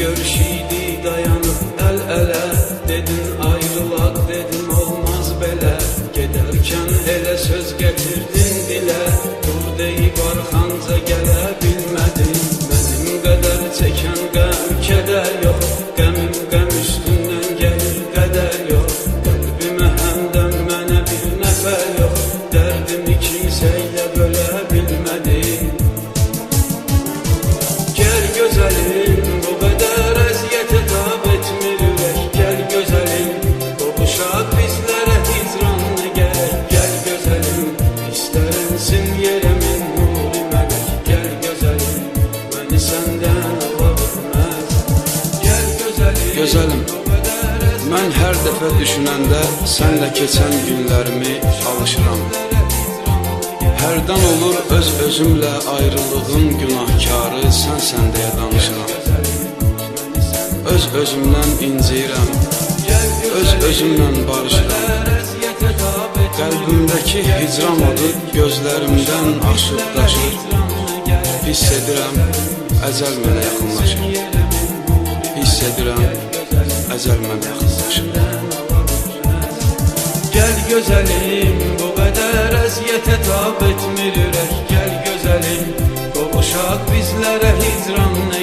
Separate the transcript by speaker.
Speaker 1: görüşüydü dayanıb əl-ələ. Dedin ayrılaq, dedim olmaz belə. Gedərkən elə söz gətirdin dilə. Dur deyib arxanca gələ bilmədin. Mənim qədər çəkən qəm, kədər yox. Qəmim qəm üstündən gəlir, qədər yox. Qəlbimə həmdən mənə bir nəfər yox. Dərdimi kimsə ilə bölə bilmədim. Gəl gözəlim, bu qədər əziyyətə tab etmir ürək. Gəl gözəlim, qovuşaq bizlərə hicranla gərək. Gəl gözəlim, istərənsin yerəmin nuri mələk. Gəl gözəlim, məni səndən ala bilməz. Gəl gözəlim,
Speaker 2: Gözəlim, mən hər dəfə düşünəndə sənlə keçən günlərimi alışıram. Hərdən olur öz-özümlə ayrılığın günahkarı sənsən deyə danışıram. Öz-özümdən inciyirəm, öz-özümlə barışıram. Qəlbimdəki hicran odu gözlərimdən aşıb daşır. Hiss edirəm, əcəl mənə yaxınlaşır. Hiss edirəm, əcəl mənə yaxınlaşır.
Speaker 1: gəl gözəlim, bu qədər əziyyətə tab etmir ürək. Gəl gözəlim, qovuşaq bizlərə hicran